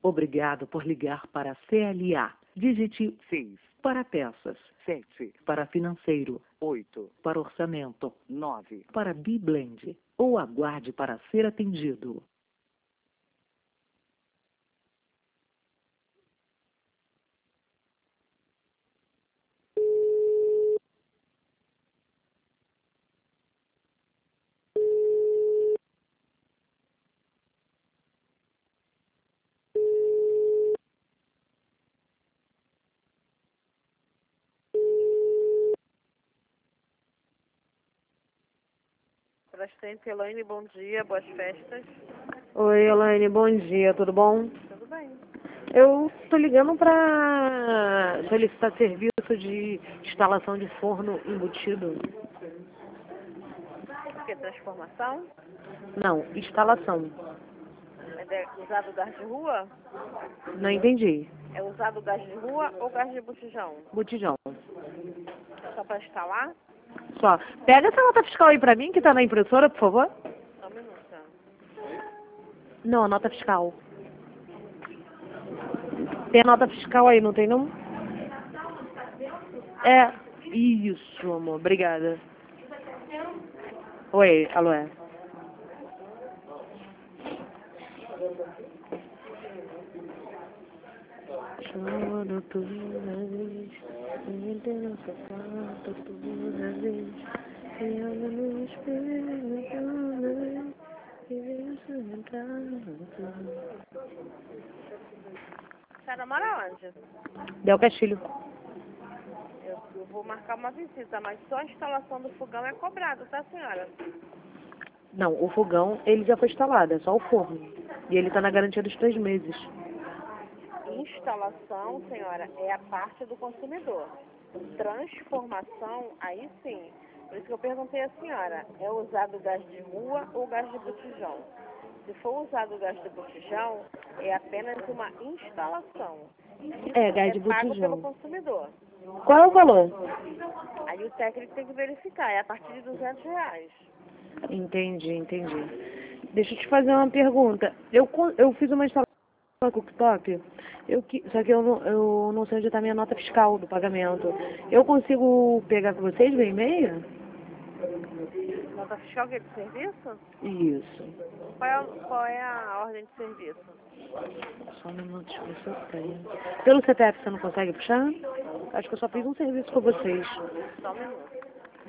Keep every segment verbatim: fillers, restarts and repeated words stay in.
Obrigado por ligar para a C L A. Digite seis, para peças, sete, para financeiro, oito, para orçamento, nove. para Biblend ou aguarde para ser atendido. Brastemp, Elaine, bom dia, boas festas. Oi, Elaine, bom dia, tudo bom? Tudo bem. Eu tô ligando para solicitar serviço de instalação de forno embutido. O que? Transformação? Não, instalação. É de- usado gás de rua? Não entendi. É usado gás de rua ou gás de botijão? Botijão. É só para instalar? Só. Pega essa nota fiscal aí pra mim, que tá na impressora, por favor. Só um minuto. Não, a nota fiscal. Tem a nota fiscal aí, não tem não? É. Isso, amor. Obrigada. Oi, alô, é. Choro toda vez, entra no sapato toda vez, e olho no espelho toda vez, e vejo entrar no teu. A senhora mora onde? Del Castilho. Eu, eu vou marcar uma visita, mas só a instalação do fogão é cobrado, tá, senhora? Não, o fogão, ele já foi instalado, é só o forno. E ele tá na garantia dos três meses. Instalação, senhora, é a parte do consumidor. Transformação, aí sim. Por isso que eu perguntei à senhora, é usado gás de rua ou gás de botijão? Se for usado gás de botijão, é apenas uma instalação. Isso É, gás de é pago botijão. pelo consumidor. Qual é o valor? Aí o técnico tem que verificar, é a partir de duzentos reais. Entendi, entendi. Deixa eu te fazer uma pergunta. Eu, con- eu fiz uma instalação no cooktop, eu, que- só que eu não, eu não sei onde está minha nota fiscal do pagamento. Eu consigo pegar com vocês via e-mail? Nota fiscal que é de serviço? Isso. Qual é, qual é a ordem de serviço? Só um minuto, deixa eu ver se eu tenho. Pelo C P F você não consegue puxar? Acho que eu só fiz um serviço com vocês. Só um minuto.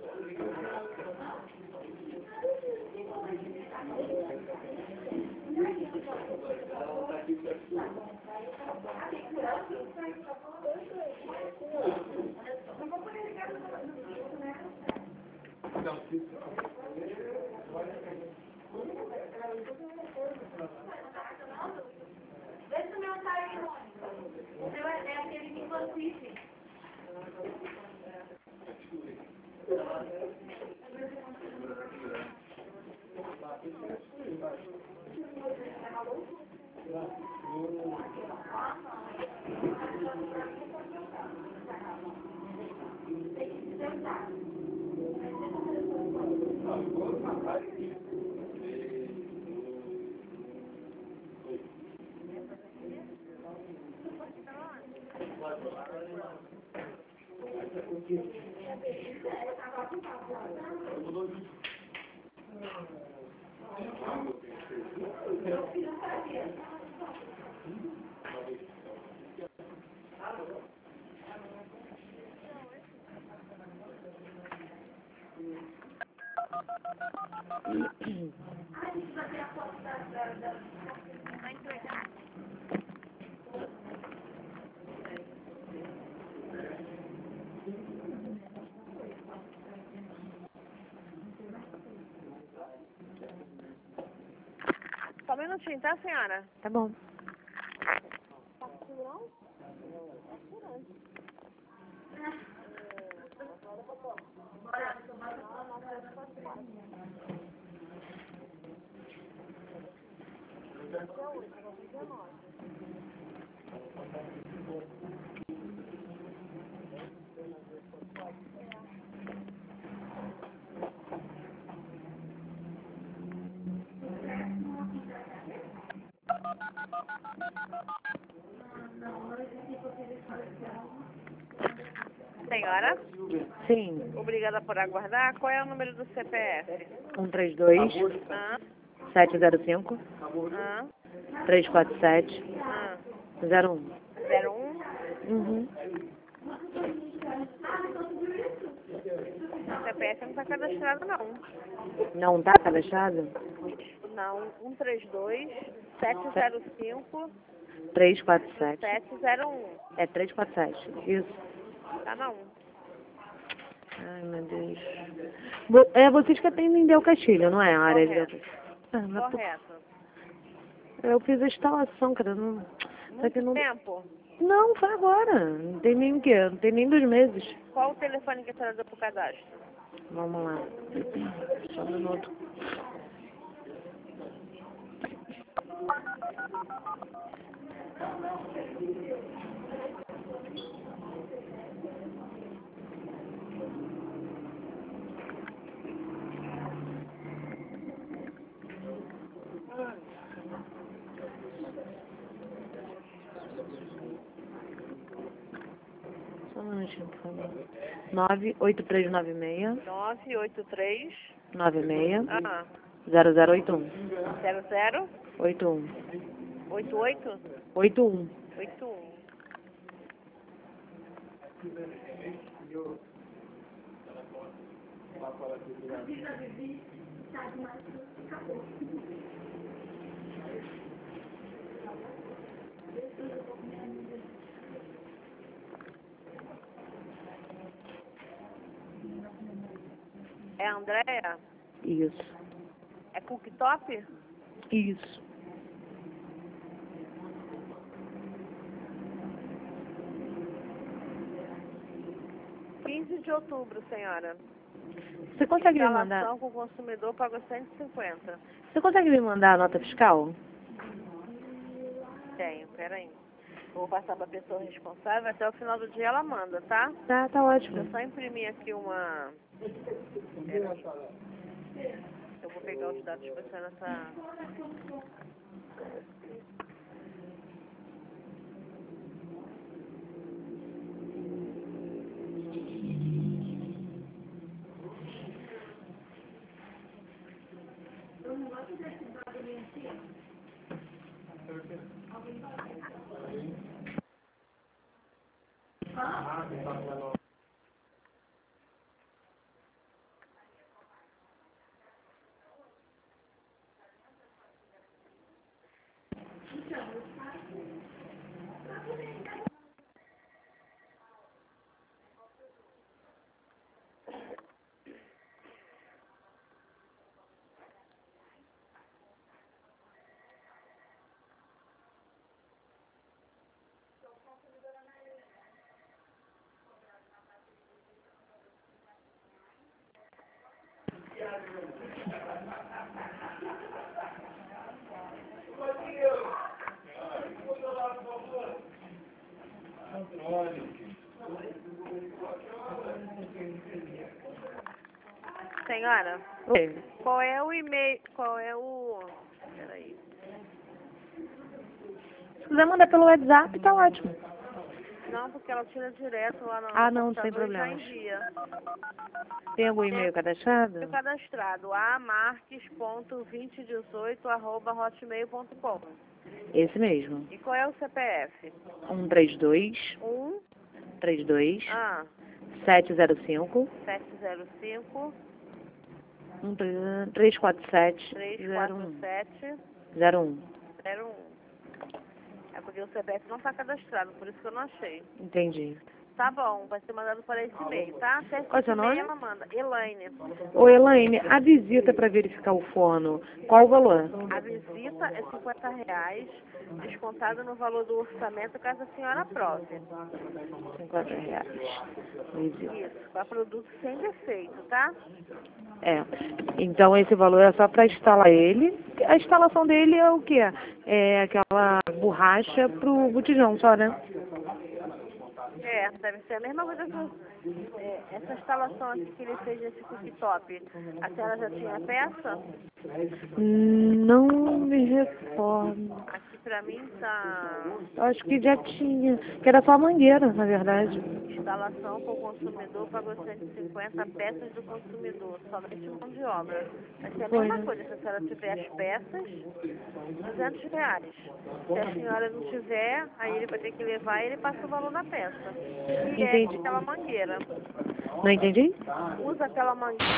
Só um minutinho, tá, senhora? Tá bom. Senhora, Sim. obrigada por aguardar. Qual é o número do C P F? um três dois, Ah, sete zero cinco, ah, três quatro sete, ah. zero um. zero um. Uhum. O C P F não está cadastrado, não. Não tá cadastrado? Não, um três dois, sete zero cinco, três quatro sete. sete zero um. É três quatro sete. Isso. Tá não. Ai, meu Deus. Vo- É vocês que atendem Del Castilho, não é? A área de Del Correto. Castilho. Ah, mas por- Correto. Eu fiz a instalação, cara. Não... Só que Muito não... tempo. Não, foi agora. Não tem nem o quê? Não tem nem dois meses. Qual o telefone que a senhora deu pro cadastro? Vamos lá. Só um minuto. Só um minutinho, por favor. nove oito três nove seis, nove oito três. nove seis, Ah, zero zero oito um. zero zero. oito um. oito oito. oito um. oito um. É a Andréia? Isso. É cooktop? Isso. quinze de outubro, senhora. Você consegue me mandar? Instalação com o consumidor pagou cento e cinquenta. Você consegue me mandar a nota fiscal? Tenho, peraí. Vou passar para a pessoa responsável, até o final do dia ela manda, tá? Tá, tá ótimo. Eu só imprimir aqui uma... Peraí. Eu vou pegar os dados para a senhora tá... Senhora, Oi. qual é o e-mail... Qual é o... Peraí. Se quiser mandar pelo WhatsApp, tá ótimo. Não, porque ela tira direto lá no Ah, não, sem computador e já problemas. envia. Tem algum e-mail cadastrado? Foi cadastrado amarques ponto vinte e dezoito arroba hotmail ponto com. Esse mesmo. E qual é o C P F? um três dois, um, três dois, ah, sete zero cinco, sete zero cinco, um três quatro sete, três zero quatro um. sete, zero um. zero um. É porque o C P F não está cadastrado, por isso que eu não achei. Entendi. Tá bom, vai ser mandado para esse e-mail, tá? Até Qual é esse seu nome? e-mail ela manda. Elaine. Ô, Elaine, a visita para verificar o fono, qual o valor? A visita é cinquenta reais, descontado no valor do orçamento, caso a senhora aprove. cinquenta reais. Visita. Isso, para produto sem defeito, tá? É. Então esse valor é só para instalar ele. A instalação dele é o quê? É aquela borracha pro botijão só, né? É, deve ser a mesma coisa que é, essa instalação aqui que ele fez nesse cooktop. A senhora já tinha peça? Não me recordo. Aqui pra mim tá Eu acho que já tinha. Que era só a mangueira, na verdade. instalação com o consumidor pagou cento e cinquenta peças do consumidor, somente mão de obra. Vai ser a Foi, mesma né? coisa, se a senhora tiver as peças, duzentos reais. Se a senhora não tiver, aí ele vai ter que levar e ele passa o valor da peça. E é Entendi. aquela mangueira. Não entendi? Usa aquela mangueira.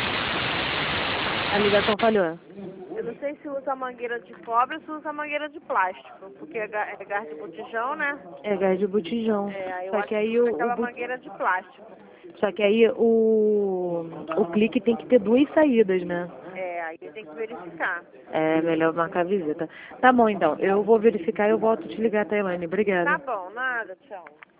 A ligação falhou. Eu não sei se usa mangueira de cobre ou se usa mangueira de plástico, porque é ga- é gás de botijão, né? É gás de botijão. É, aí eu Só acho que aí que o, usa o aquela bu- mangueira de plástico. só que aí o, o clique tem que ter duas saídas, né? É, aí tem que verificar. É melhor marcar a visita. Tá bom, então. Eu vou verificar e eu volto a te ligar, Tailane. Tá Obrigada. bom, nada, tchau.